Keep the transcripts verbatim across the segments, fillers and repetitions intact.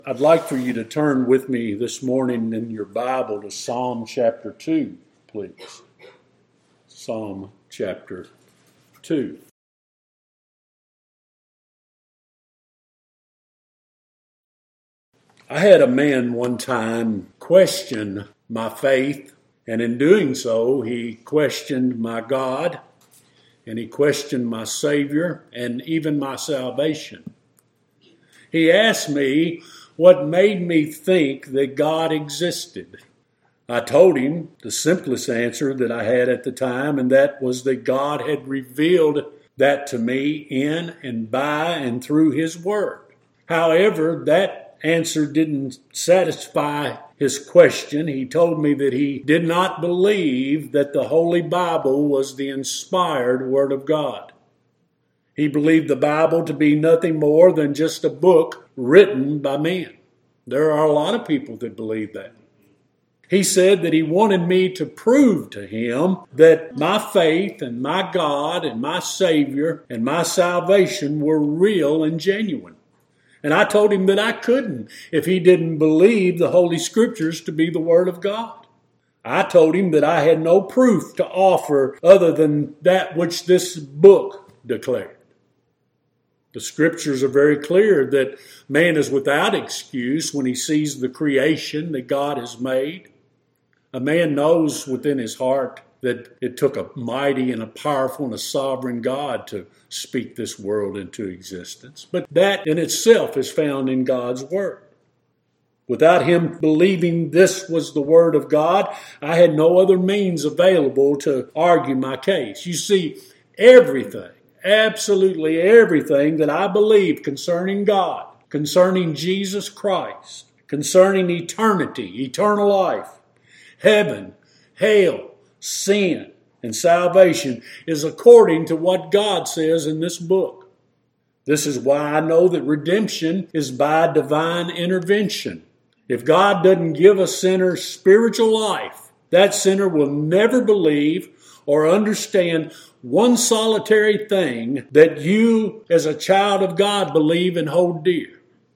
I'd like for you to turn with me this morning in your Bible to Psalm chapter two, please. Psalm chapter two. I had a man one time question my faith, and in doing so, he questioned my God, and he questioned my Savior, and even my salvation. He asked me what made me think that God existed. I told him the simplest answer that I had at the time, and that was that God had revealed that to me in and by and through His Word. However, that answer didn't satisfy his question. He told me that he did not believe that the Holy Bible was the inspired Word of God. He believed the Bible to be nothing more than just a book written by men. There are a lot of people that believe that. He said that he wanted me to prove to him that my faith and my God and my Savior and my salvation were real and genuine. And I told him that I couldn't if he didn't believe the Holy Scriptures to be the Word of God. I told him that I had no proof to offer other than that which this book declared. The Scriptures are very clear that man is without excuse when he sees the creation that God has made. A man knows within his heart that it took a mighty and a powerful and a sovereign God to speak this world into existence. But that in itself is found in God's Word. Without him believing this was the Word of God, I had no other means available to argue my case. You see, everything, absolutely everything that I believe concerning God, concerning Jesus Christ, concerning eternity, eternal life, heaven, hell, sin, and salvation is according to what God says in this book. This is why I know that redemption is by divine intervention. If God doesn't give a sinner spiritual life, that sinner will never believe or understand one solitary thing that you as a child of God believe and hold dear.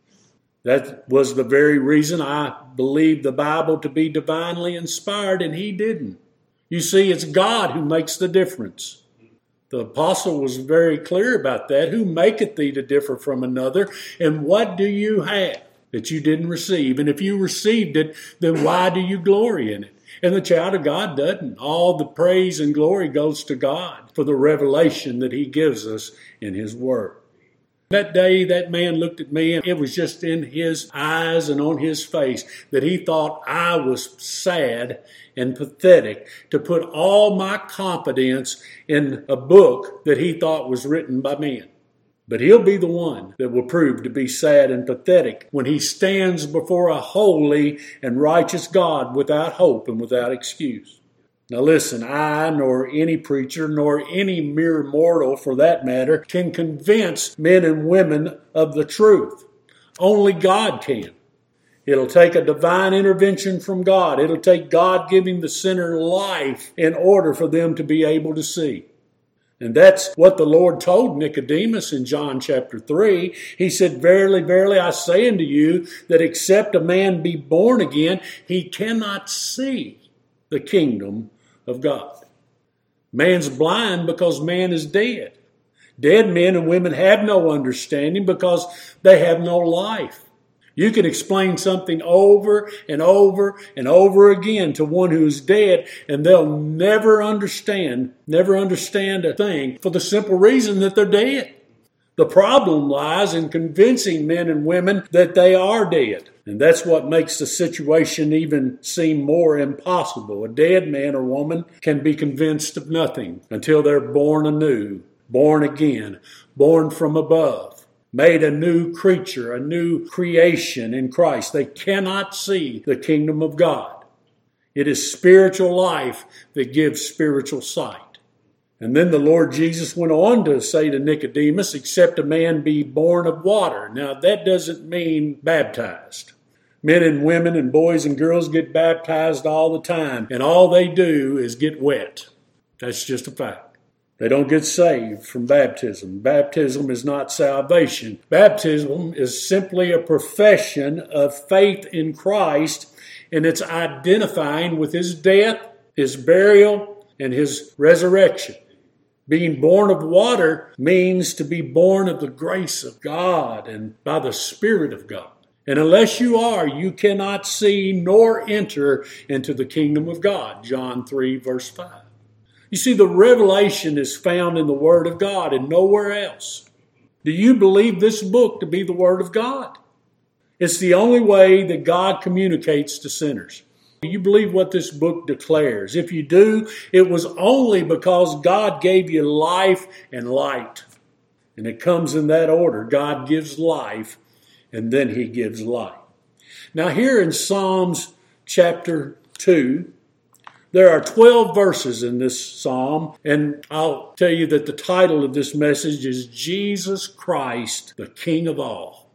That was the very reason I believed the Bible to be divinely inspired, and he didn't. You see, it's God who makes the difference. The apostle was very clear about that. Who maketh thee to differ from another? And what do you have that you didn't receive? And if you received it, then why do you glory in it? And the child of God doesn't. All the praise and glory goes to God for the revelation that He gives us in His Word. That day, that man looked at me, and it was just in his eyes and on his face that he thought I was sad and pathetic to put all my confidence in a book that he thought was written by men. But he'll be the one that will prove to be sad and pathetic when he stands before a holy and righteous God without hope and without excuse. Now listen, I nor any preacher nor any mere mortal for that matter can convince men and women of the truth. Only God can. It'll take a divine intervention from God. It'll take God giving the sinner life in order for them to be able to see. And that's what the Lord told Nicodemus in John chapter three. He said, Verily, verily, I say unto you, that except a man be born again, he cannot see the kingdom of God. Man's blind because man is dead. Dead men and women have no understanding because they have no life. You can explain something over and over and over again to one who's dead, and they'll never understand, never understand a thing for the simple reason that they're dead. The problem lies in convincing men and women that they are dead. And that's what makes the situation even seem more impossible. A dead man or woman can be convinced of nothing until they're born anew, born again, born from above, made a new creature, a new creation in Christ. They cannot see the kingdom of God. It is spiritual life that gives spiritual sight. And then the Lord Jesus went on to say to Nicodemus, except a man be born of water. Now that doesn't mean baptized. Men and women and boys and girls get baptized all the time, and all they do is get wet. That's just a fact. They don't get saved from baptism. Baptism is not salvation. Baptism is simply a profession of faith in Christ, and it's identifying with his death, his burial, and his resurrection. Being born of water means to be born of the grace of God and by the Spirit of God. And unless you are, you cannot see nor enter into the kingdom of God. John three, verse five. You see, the revelation is found in the Word of God and nowhere else. Do you believe this book to be the Word of God? It's the only way that God communicates to sinners. Do you believe what this book declares? If you do, it was only because God gave you life and light. And it comes in that order. God gives life, and then he gives light. Now here in Psalms chapter two, there are twelve verses in this psalm, and I'll tell you that the title of this message is Jesus Christ, the King of all.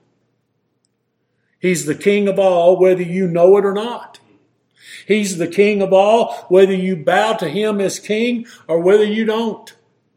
He's the King of all, whether you know it or not. He's the King of all, whether you bow to him as King or whether you don't.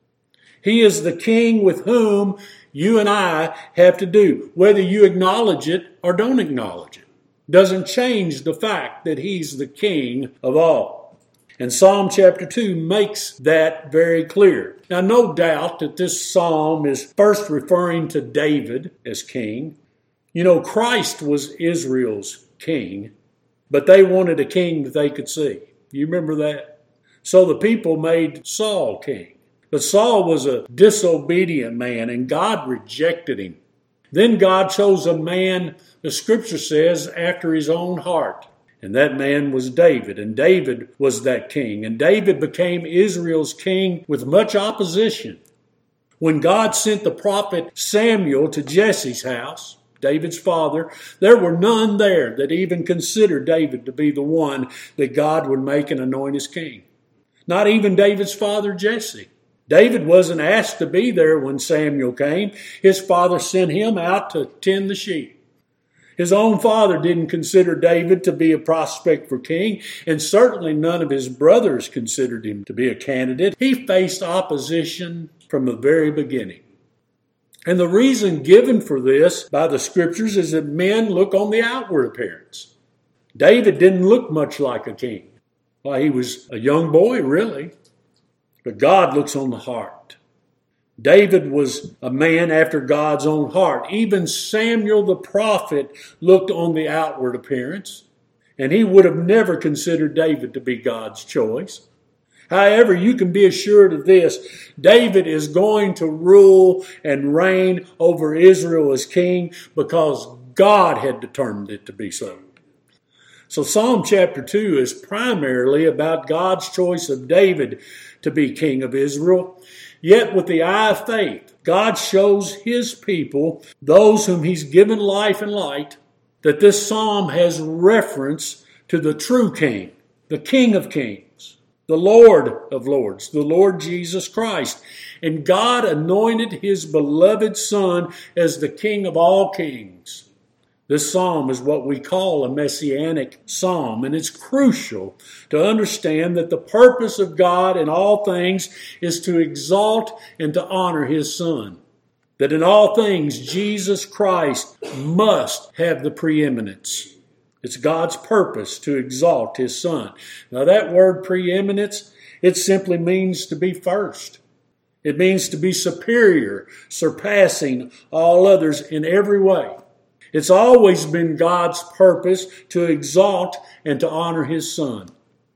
He is the King with whom you and I have to do, whether you acknowledge it or don't acknowledge it. Doesn't change the fact that he's the King of all. And Psalm chapter two makes that very clear. Now, no doubt that this psalm is first referring to David as king. You know, Christ was Israel's king, but they wanted a king that they could see. You remember that? So the people made Saul king. But Saul was a disobedient man, and God rejected him. Then God chose a man, the scripture says, after his own heart. And that man was David, and David was that king. And David became Israel's king with much opposition. When God sent the prophet Samuel to Jesse's house, David's father, there were none there that even considered David to be the one that God would make and anoint as king. Not even David's father Jesse. David wasn't asked to be there when Samuel came. His father sent him out to tend the sheep. His own father didn't consider David to be a prospect for king, and certainly none of his brothers considered him to be a candidate. He faced opposition from the very beginning. And the reason given for this by the scriptures is that men look on the outward appearance. David didn't look much like a king. Well, he was a young boy, really. But God looks on the heart. David was a man after God's own heart. Even Samuel the prophet looked on the outward appearance, and he would have never considered David to be God's choice. However, you can be assured of this. David is going to rule and reign over Israel as king because God had determined it to be so. So Psalm chapter two is primarily about God's choice of David to be king of Israel. Yet with the eye of faith, God shows his people, those whom he's given life and light, that this psalm has reference to the true king, the King of kings, the Lord of lords, the Lord Jesus Christ. And God anointed his beloved Son as the King of all kings. This psalm is what we call a messianic psalm, and it's crucial to understand that the purpose of God in all things is to exalt and to honor his Son. That in all things, Jesus Christ must have the preeminence. It's God's purpose to exalt his Son. Now that word preeminence, it simply means to be first. It means to be superior, surpassing all others in every way. It's always been God's purpose to exalt and to honor his Son.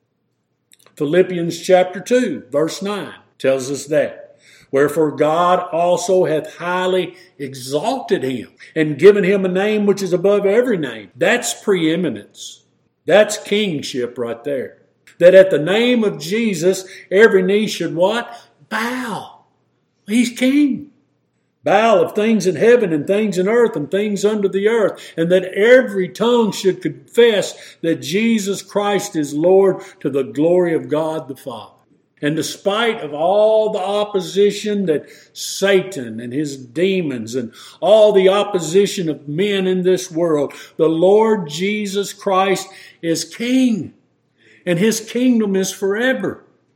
Philippians chapter two, verse nine tells us that. Wherefore God also hath highly exalted him and given him a name which is above every name. That's preeminence. That's kingship right there. That at the name of Jesus, every knee should what? Bow. He's king. Bow of things in heaven and things in earth and things under the earth, and that every tongue should confess that Jesus Christ is Lord to the glory of God the Father. And despite of all the opposition that Satan and his demons and all the opposition of men in this world, the Lord Jesus Christ is King, and his kingdom is forever.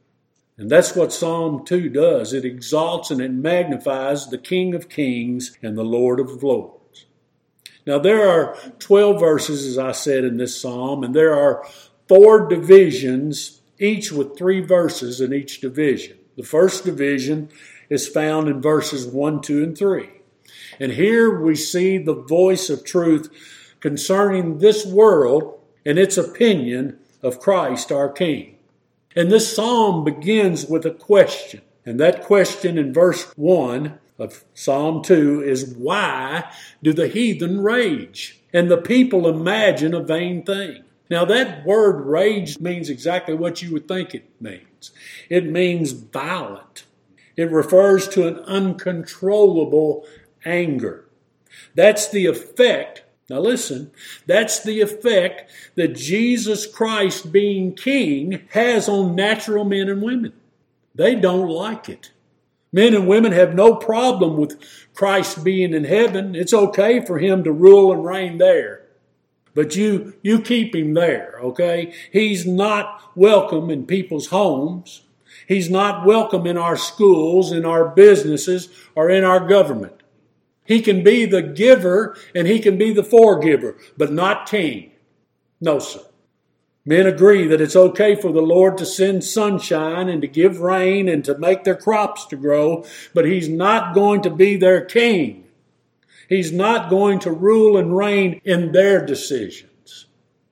And that's what Psalm two does. It exalts and it magnifies the King of Kings and the Lord of Lords. Now there are twelve verses, as I said, in this psalm, and there are four divisions, each with three verses in each division. The first division is found in verses one, two, and three. And here we see the voice of truth concerning this world and its opinion of Christ our King. And this psalm begins with a question. And that question in verse one of Psalm two is, why do the heathen rage and the people imagine a vain thing? Now that word rage means exactly what you would think it means. It means violent. It refers to an uncontrollable anger. That's the effect, now listen, that's the effect that Jesus Christ being king has on natural men and women. They don't like it. Men and women have no problem with Christ being in heaven. It's okay for him to rule and reign there. But you, you keep him there, okay? He's not welcome in people's homes. He's not welcome in our schools, in our businesses, or in our government. He can be the giver and he can be the forgiver, but not king. No, sir. Men agree that it's okay for the Lord to send sunshine and to give rain and to make their crops to grow, but he's not going to be their king. He's not going to rule and reign in their decisions.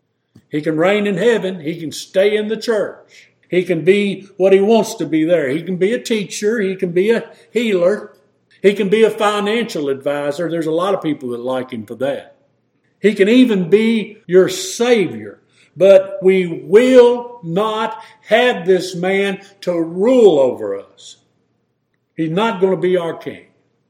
He can reign in heaven. He can stay in the church. He can be what he wants to be there. He can be a teacher. He can be a healer. He can be a financial advisor. There's a lot of people that like him for that. He can even be your Savior. But we will not have this man to rule over us. He's not going to be our king.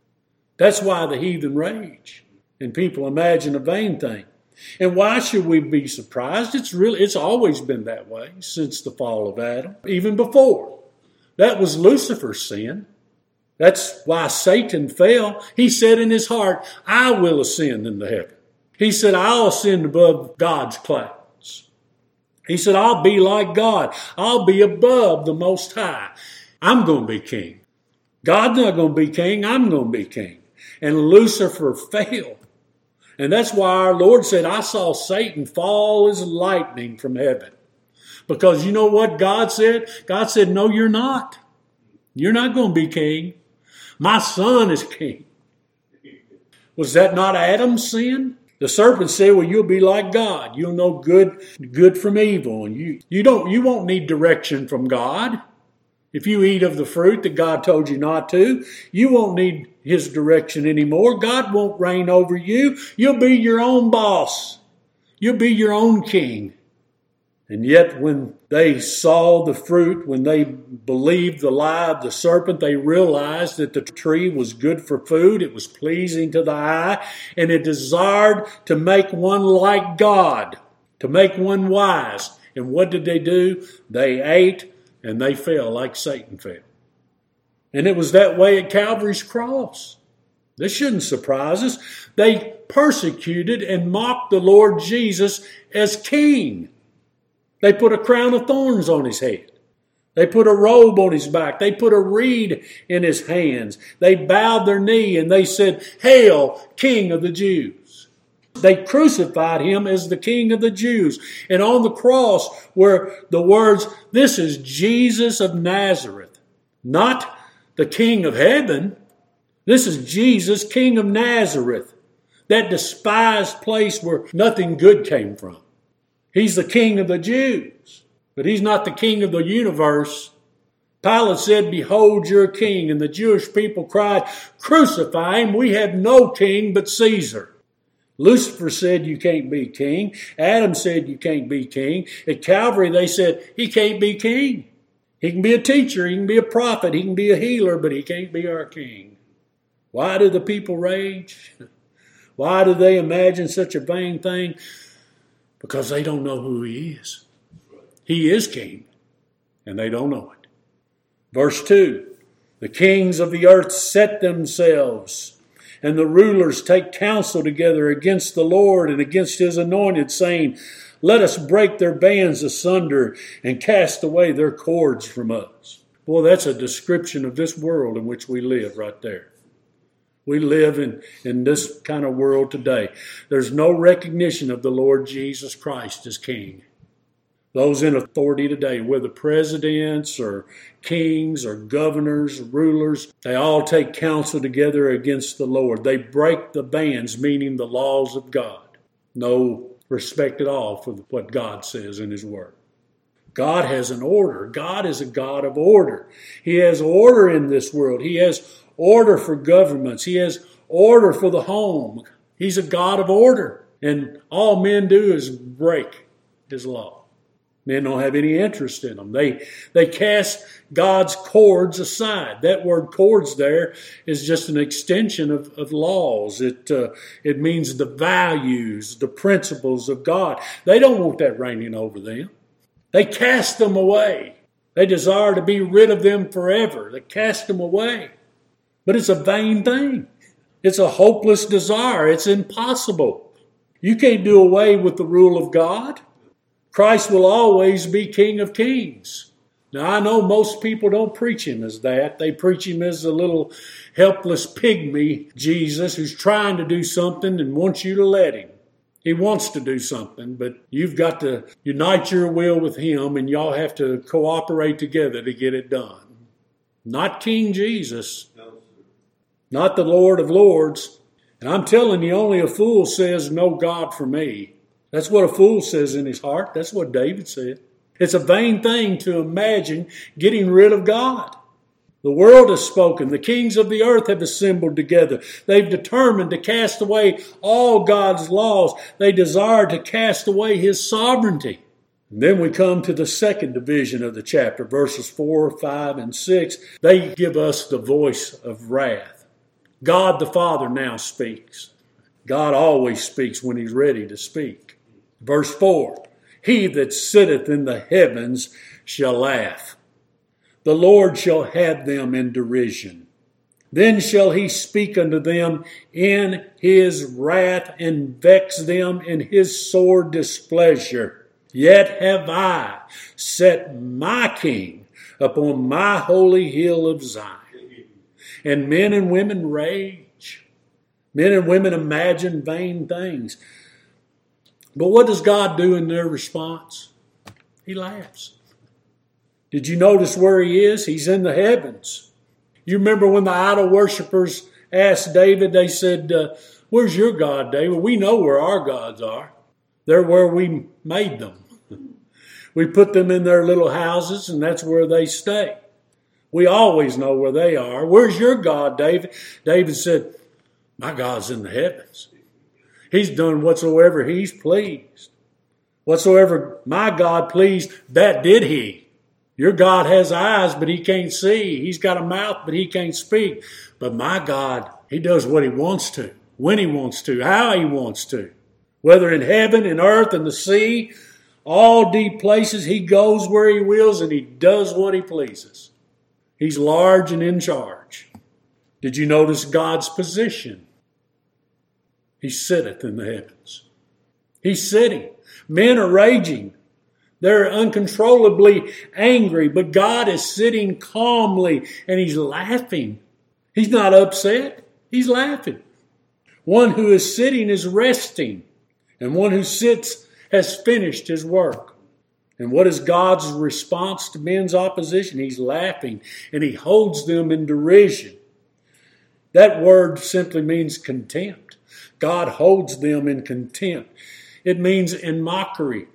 That's why the heathen rage and people imagine a vain thing. And why should we be surprised? It's really, it's always been that way since the fall of Adam, even before. That was Lucifer's sin. That's why Satan fell. He said in his heart, I will ascend into heaven. He said, I'll ascend above God's clouds. He said, I'll be like God. I'll be above the Most High. I'm going to be king. God's not going to be king. I'm going to be king. And Lucifer failed. And that's why our Lord said, I saw Satan fall as lightning from heaven. Because you know what God said? God said, no, you're not. You're not going to be king. My son is king. Was that not Adam's sin? The serpent said, well, you'll be like God. You'll know good, good from evil. And you, you don't, you won't need direction from God. If you eat of the fruit that God told you not to, you won't need his direction anymore. God won't reign over you. You'll be your own boss. You'll be your own king. And yet when they saw the fruit, when they believed the lie of the serpent, they realized that the tree was good for food. It was pleasing to the eye. And it desired to make one like God, to make one wise. And what did they do? They ate and they fell like Satan fell. And it was that way at Calvary's cross. This shouldn't surprise us. They persecuted and mocked the Lord Jesus as king. They put a crown of thorns on his head. They put a robe on his back. They put a reed in his hands. They bowed their knee and they said, Hail, King of the Jews. They crucified him as the King of the Jews. And on the cross were the words, this is Jesus of Nazareth, not the King of heaven. This is Jesus, King of Nazareth, that despised place where nothing good came from. He's the King of the Jews, but he's not the King of the universe. Pilate said, behold your king. And the Jewish people cried, crucify him. We have no king but Caesar. Lucifer said, you can't be king. Adam said, you can't be king. At Calvary, they said, he can't be king. He can be a teacher. He can be a prophet. He can be a healer, but he can't be our king. Why do the people rage? Why do they imagine such a vain thing? Because they don't know who he is. He is king, and they don't know it. Verse two, the kings of the earth set themselves, and the rulers take counsel together against the Lord and against his anointed, saying, let us break their bands asunder and cast away their cords from us. Boy, that's a description of this world in which we live right there. We live in, in this kind of world today. There's no recognition of the Lord Jesus Christ as King. Those in authority today, whether presidents or kings or governors, rulers, they all take counsel together against the Lord. They break the bands, meaning the laws of God. No respect at all for what God says in His Word. God has an order. God is a God of order. He has order in this world. He has order for governments. He has order for the home. He's a God of order. And all men do is break His law. Men don't have any interest in them. They, they cast God's cords aside. That word cords there is just an extension of, of laws. It, uh, it means the values, the principles of God. They don't want that reigning over them. They cast them away. They desire to be rid of them forever. They cast them away. But it's a vain thing. It's a hopeless desire. It's impossible. You can't do away with the rule of God. Christ will always be King of Kings. Now, I know most people don't preach Him as that. They preach Him as a little helpless pygmy Jesus who's trying to do something and wants you to let Him. He wants to do something, but you've got to unite your will with Him, and y'all have to cooperate together to get it done. Not King Jesus. Not the Lord of Lords. And I'm telling you, only a fool says, no God for me. That's what a fool says in his heart. That's what David said. It's a vain thing to imagine getting rid of God. The world has spoken. The kings of the earth have assembled together. They've determined to cast away all God's laws. They desire to cast away His sovereignty. And then we come to the second division of the chapter, verses four, five, and six. They give us the voice of wrath. God the Father now speaks. God always speaks when He's ready to speak. Verse four, He that sitteth in the heavens shall laugh. The Lord shall have them in derision. Then shall He speak unto them in His wrath and vex them in His sore displeasure. Yet have I set my King upon my holy hill of Zion. And men and women rage. Men and women imagine vain things. But what does God do in their response? He laughs. Did you notice where He is? He's in the heavens. You remember when the idol worshipers asked David, they said, uh, where's your God, David? We know where our gods are. They're where we made them. We put them in their little houses, and that's where they stay. We always know where they are. Where's your God, David? David said, my God's in the heavens. He's done whatsoever He's pleased. Whatsoever my God pleased, that did He. Your God has eyes, but He can't see. He's got a mouth, but He can't speak. But my God, He does what He wants to, when He wants to, how He wants to. Whether in heaven, in earth, in the sea, all deep places, He goes where He wills and He does what He pleases. He's large and in charge. Did you notice God's position? He sitteth in the heavens. He's sitting. Men are raging. They're uncontrollably angry, but God is sitting calmly and He's laughing. He's not upset. He's laughing. One who is sitting is resting, and one who sits has finished his work. And what is God's response to men's opposition? He's laughing, and He holds them in derision. That word simply means contempt. God holds them in contempt. It means in mockery.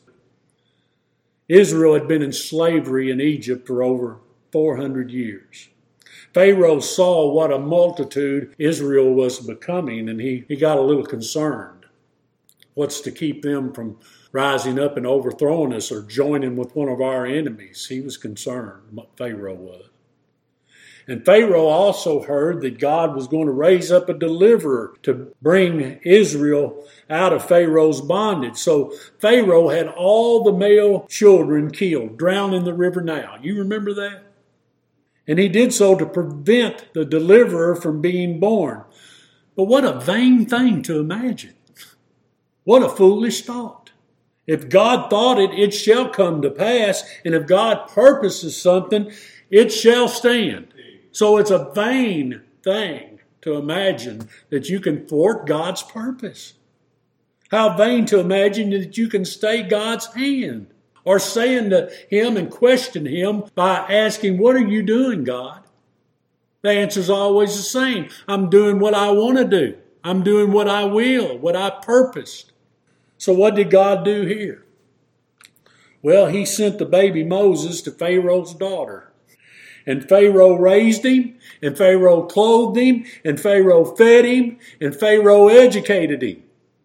Israel had been in slavery in Egypt for over four hundred years. Pharaoh saw what a multitude Israel was becoming, and he, he got a little concerned. What's to keep them from rising up and overthrowing us or joining with one of our enemies? He was concerned, Pharaoh was. And Pharaoh also heard that God was going to raise up a deliverer to bring Israel out of Pharaoh's bondage. So Pharaoh had all the male children killed, drowned in the river Nile. You remember that? And he did so to prevent the deliverer from being born. But what a vain thing to imagine. What a foolish thought. If God thought it, it shall come to pass. And if God purposes something, it shall stand. So it's a vain thing to imagine that you can thwart God's purpose. How vain to imagine that you can stay God's hand, or saying to Him and question Him by asking, what are you doing, God? The answer's always the same. I'm doing what I want to do. I'm doing what I will, what I purposed. So what did God do here? Well, He sent the baby Moses to Pharaoh's daughter. And Pharaoh raised him, and Pharaoh clothed him, and Pharaoh fed him, and Pharaoh educated him.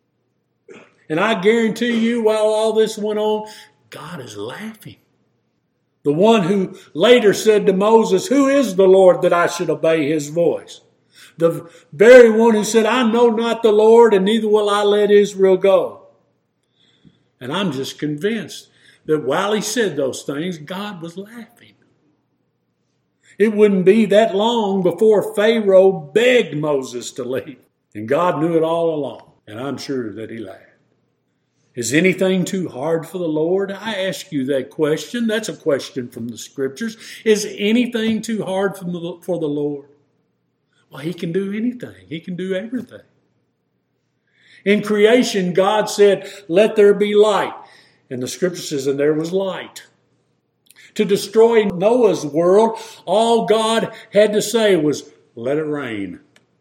And I guarantee you, while all this went on, God is laughing. The one who later said to Moses, who is the Lord that I should obey His voice? The very one who said, I know not the Lord, and neither will I let Israel go. And I'm just convinced that while he said those things, God was laughing. It wouldn't be that long before Pharaoh begged Moses to leave. And God knew it all along. And I'm sure that He laughed. Is anything too hard for the Lord? I ask you that question. That's a question from the Scriptures. Is anything too hard for the, for the Lord? Well, He can do anything. He can do everything. In creation, God said, let there be light. And the Scripture says, and there was light. To destroy Noah's world, all God had to say was, let it rain.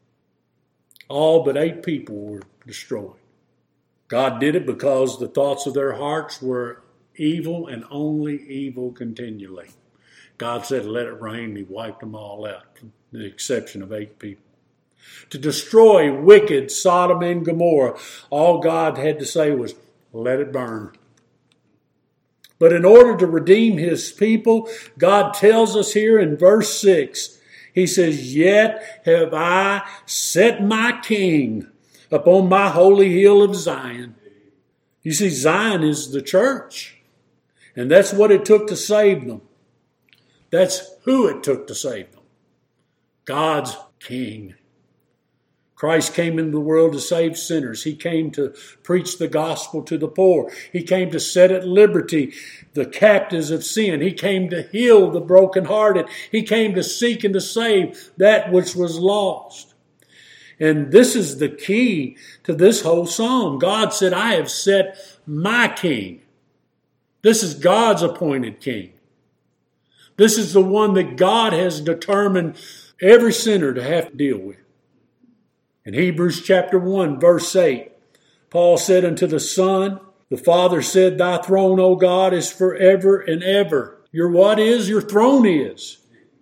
All but eight people were destroyed. God did it because the thoughts of their hearts were evil and only evil continually. God said, let it rain, and He wiped them all out, with the exception of eight people. To destroy wicked Sodom and Gomorrah, all God had to say was, let it burn. But in order to redeem His people, God tells us here in verse six, He says, yet have I set my king upon my holy hill of Zion. You see, Zion is the church. And that's what it took to save them. That's who it took to save them. God's king. Christ came into the world to save sinners. He came to preach the gospel to the poor. He came to set at liberty the captives of sin. He came to heal the brokenhearted. He came to seek and to save that which was lost. And this is the key to this whole psalm. God said, I have set my king. This is God's appointed king. This is the one that God has determined every sinner to have to deal with. In Hebrews chapter one, verse eight, Paul said unto the Son, the Father said, thy throne, O God, is forever and ever. Your what is? Your throne is.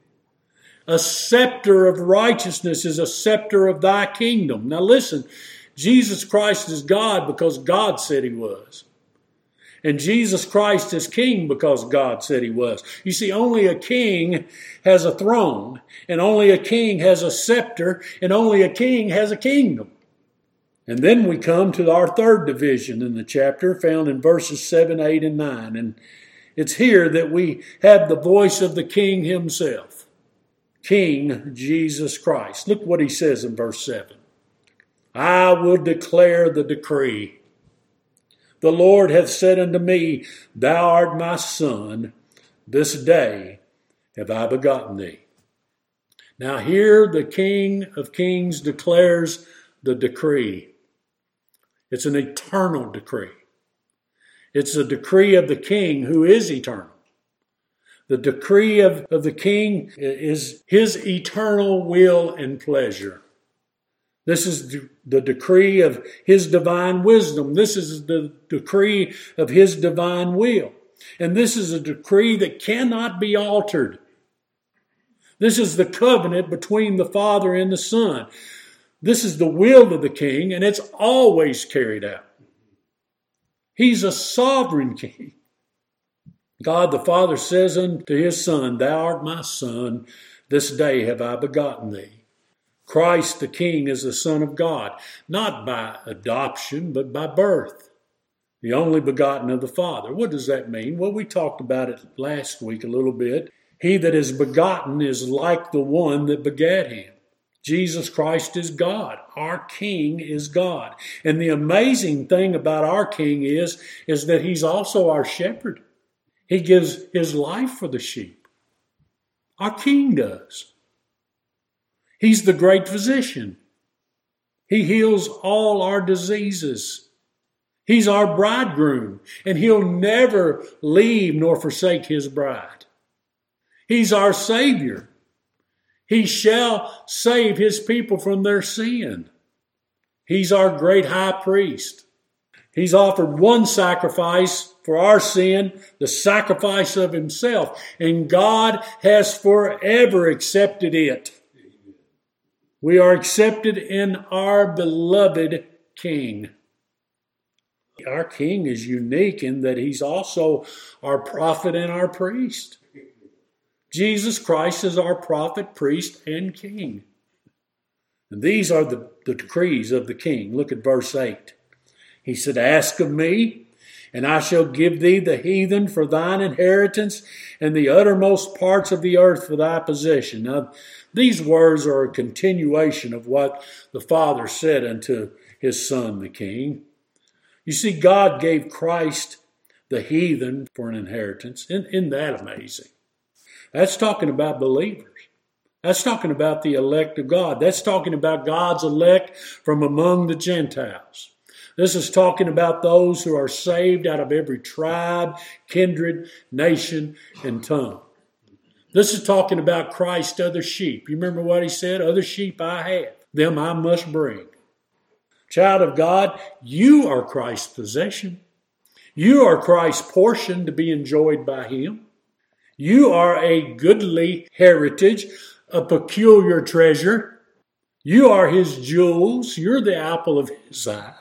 A scepter of righteousness is a scepter of thy kingdom. Now listen, Jesus Christ is God because God said He was. And Jesus Christ is king because God said He was. You see, only a king has a throne, and only a king has a scepter, and only a king has a kingdom. And then we come to our third division in the chapter, found in verses seven, eight, and nine. And it's here that we have the voice of the King Himself. King Jesus Christ. Look what He says in verse seven. I will declare the decree. The Lord hath said unto me, thou art my son. This day have I begotten thee. Now here the King of Kings declares the decree. It's an eternal decree. It's a decree of the King who is eternal. The decree of, of the King is His eternal will and pleasure. This is the decree of His divine wisdom. This is the decree of His divine will. And this is a decree that cannot be altered. This is the covenant between the Father and the Son. This is the will of the King, and it's always carried out. He's a sovereign King. God the Father says unto His Son, thou art my Son, this day have I begotten thee. Christ the King is the Son of God, not by adoption, but by birth. The only begotten of the Father. What does that mean? Well, we talked about it last week a little bit. He that is begotten is like the one that begat Him. Jesus Christ is God. Our King is God. And the amazing thing about our King is, is that He's also our shepherd. He gives His life for the sheep. Our King does. He's the great physician. He heals all our diseases. He's our bridegroom, and he'll never leave nor forsake his bride. He's our Savior. He shall save his people from their sin. He's our great high priest. He's offered one sacrifice for our sin, the sacrifice of himself, and God has forever accepted it. We are accepted in our beloved King. Our King is unique in that he's also our prophet and our priest. Jesus Christ is our prophet, priest, and King. And these are the, the decrees of the King. Look at verse eight. He said, "Ask of me, and I shall give thee the heathen for thine inheritance, and the uttermost parts of the earth for thy possession." Now, these words are a continuation of what the Father said unto his Son, the King. You see, God gave Christ the heathen for an inheritance. Isn't, isn't that amazing? That's talking about believers. That's talking about the elect of God. That's talking about God's elect from among the Gentiles. This is talking about those who are saved out of every tribe, kindred, nation, and tongue. This is talking about Christ's other sheep. You remember what he said? Other sheep I have, them I must bring. Child of God, you are Christ's possession. You are Christ's portion to be enjoyed by him. You are a goodly heritage, a peculiar treasure. You are his jewels. You're the apple of his eye.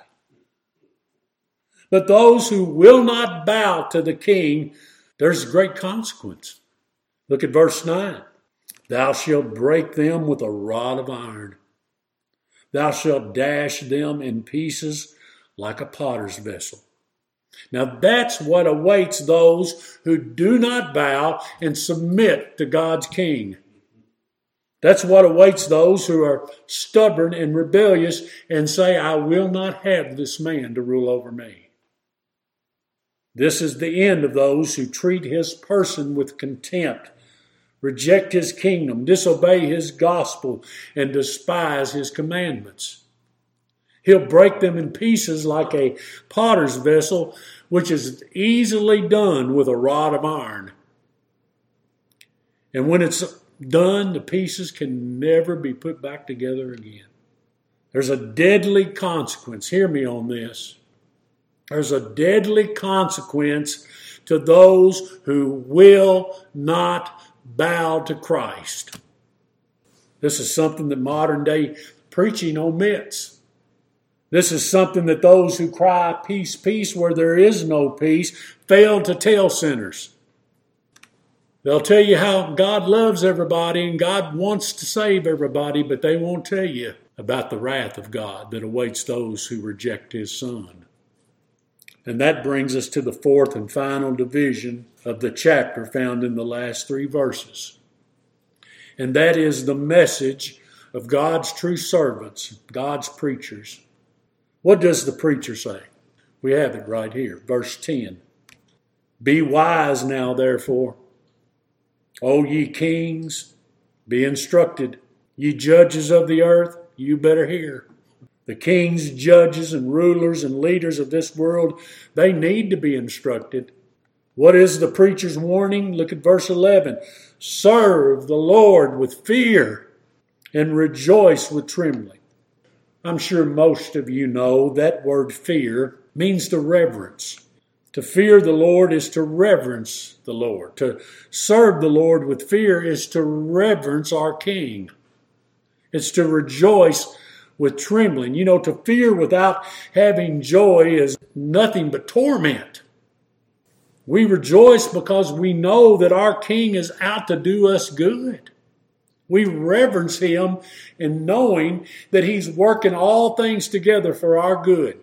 But those who will not bow to the King, there's great consequence. Look at verse nine. "Thou shalt break them with a rod of iron. Thou shalt dash them in pieces like a potter's vessel." Now that's what awaits those who do not bow and submit to God's King. That's what awaits those who are stubborn and rebellious and say, "I will not have this man to rule over me." This is the end of those who treat his person with contempt, reject his kingdom, disobey his gospel, and despise his commandments. He'll break them in pieces like a potter's vessel, which is easily done with a rod of iron. And when it's done, the pieces can never be put back together again. There's a deadly consequence. Hear me on this. There's a deadly consequence to those who will not bow to Christ. This is something that modern day preaching omits. This is something that those who cry peace, peace where there is no peace fail to tell sinners. They'll tell you how God loves everybody and God wants to save everybody, but they won't tell you about the wrath of God that awaits those who reject his Son. And that brings us to the fourth and final division of the chapter found in the last three verses. And that is the message of God's true servants, God's preachers. What does the preacher say? We have it right here, verse ten. "Be wise now, therefore, O ye kings, be instructed. Ye judges of the earth, you better hear." The kings, judges, and rulers and leaders of this world, they need to be instructed. What is the preacher's warning? Look at verse eleven. "Serve the Lord with fear and rejoice with trembling." I'm sure most of you know that word fear means to reverence. To fear the Lord is to reverence the Lord. To serve the Lord with fear is to reverence our King. It's to rejoice with trembling. You know, to fear without having joy is nothing but torment. We rejoice because we know that our King is out to do us good. We reverence him in knowing that he's working all things together for our good.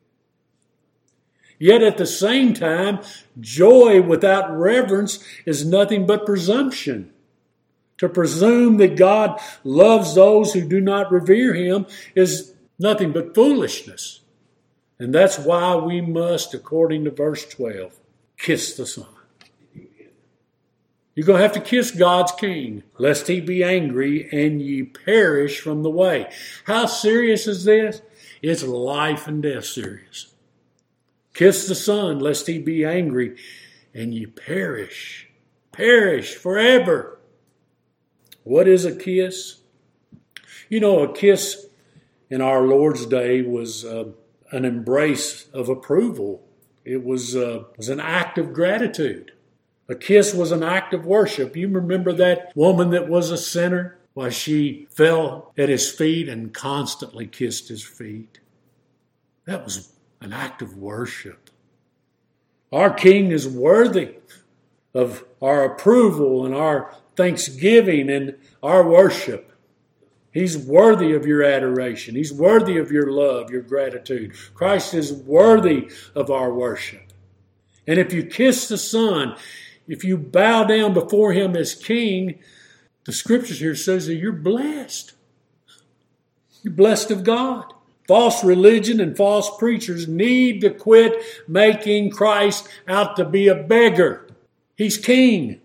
Yet at the same time, joy without reverence is nothing but presumption. To presume that God loves those who do not revere him is nothing but foolishness. And that's why we must, according to verse twelve, kiss the Son. You're going to have to kiss God's King, lest he be angry and ye perish from the way. How serious is this? It's life and death serious. Kiss the Son, lest he be angry and ye perish. Perish forever. What is a kiss? You know, a kiss in our Lord's day was uh, an embrace of approval. It was, uh, was an act of gratitude. A kiss was an act of worship. You remember that woman that was a sinner? Why, she fell at his feet and constantly kissed his feet. That was an act of worship. Our King is worthy of our approval and our thanksgiving and our worship. He's worthy of your adoration. He's worthy of your love, your gratitude. Christ is worthy of our worship. And if you kiss the Son, if you bow down before him as King, the scriptures here says that you're blessed. You're blessed of God. False religion and false preachers need to quit making Christ out to be a beggar. He's King.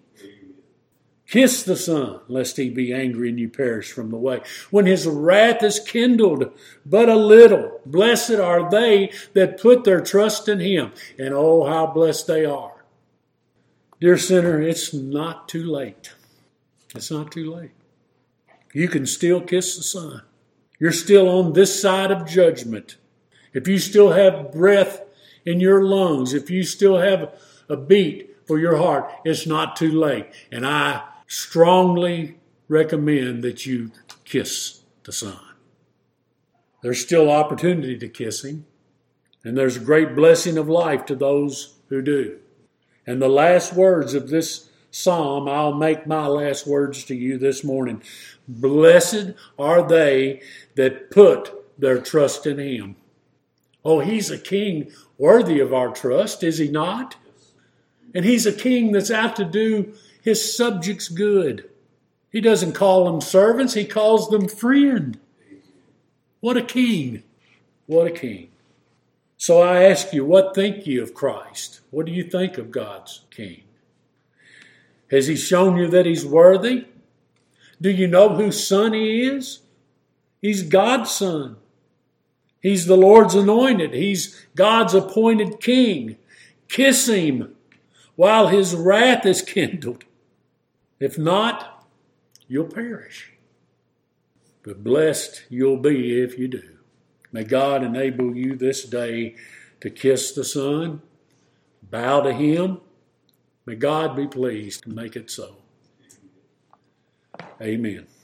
Kiss the Son, lest he be angry and you perish from the way. When his wrath is kindled but a little, blessed are they that put their trust in him. And oh, how blessed they are. Dear sinner, it's not too late. It's not too late. You can still kiss the Son. You're still on this side of judgment. If you still have breath in your lungs, if you still have a beat for your heart, it's not too late. And I strongly recommend that you kiss the Son. There's still opportunity to kiss him. And there's a great blessing of life to those who do. And the last words of this psalm, I'll make my last words to you this morning. Blessed are they that put their trust in him. Oh, he's a King worthy of our trust, is he not? And he's a King that's out to do his subjects good. He doesn't call them servants, he calls them friend. What a King. What a King. So I ask you, what think you of Christ? What do you think of God's King? Has he shown you that he's worthy? Do you know whose son he is? He's God's Son. He's the Lord's anointed. He's God's appointed King. Kiss him while his wrath is kindled. If not, you'll perish. But blessed you'll be if you do. May God enable you this day to kiss the Son, bow to him. May God be pleased to make it so. Amen.